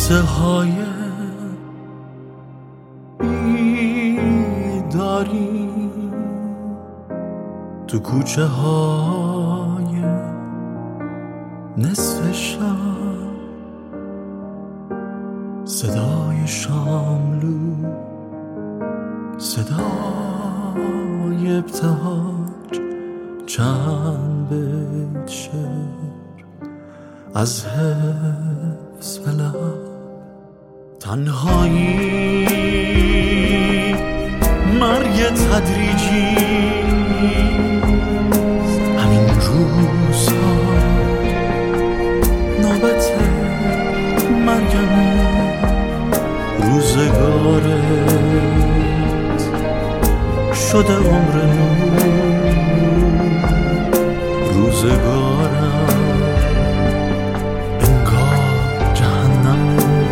قصه های بیداری تو کوچه های نصف شب، صدای شاملو، صدای ابتهاج، چند بیت شعر از حفظ به لب. تنهایی مرگ تدریجی، همین روزها نوبت مرگمه، روزگارت شده عمر نور، روزگارم انگار جهنمه.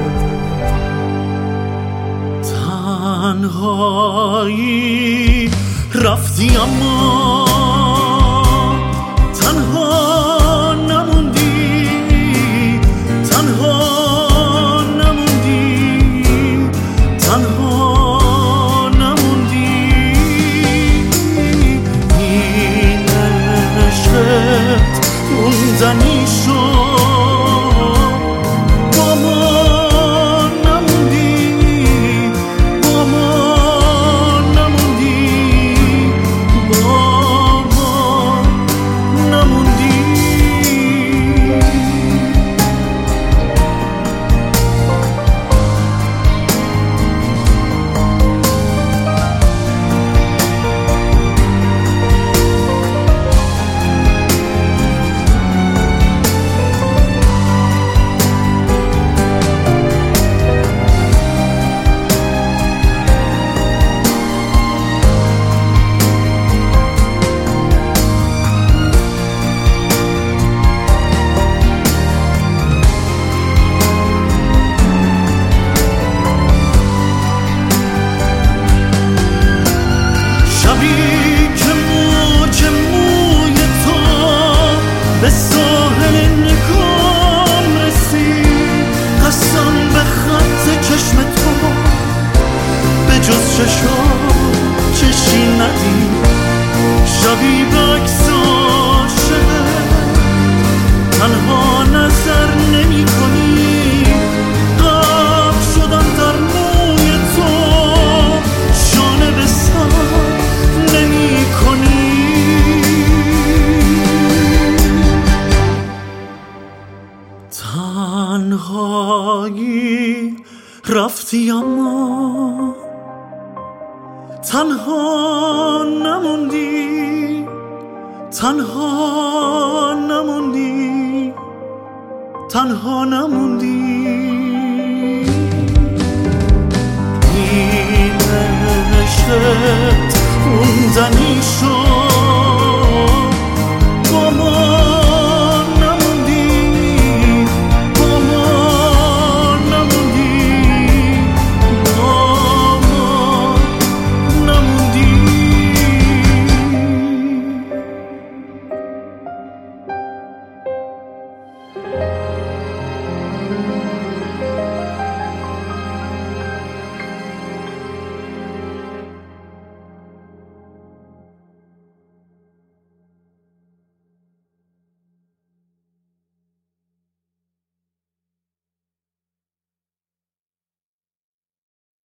تنهایی رفتی اما تنها نموندی، تنها نموندی، تنها نموندی. این عشقت موندنی شد، با ما نموندی، با ما نموندی، با ما نموندی. به ساحل نگام رسید، قسم به خط چشم تو، به جز چشم چشی ندید. شبی به عکس عاشق تنها نظر نمی کنی، غرق شدم در موی تو، شانه به سر نمی کنی. تنهایی رفتی اما تنها نموندی، تنها نموندی، تنها نموندی. این عشقت موندنی شد،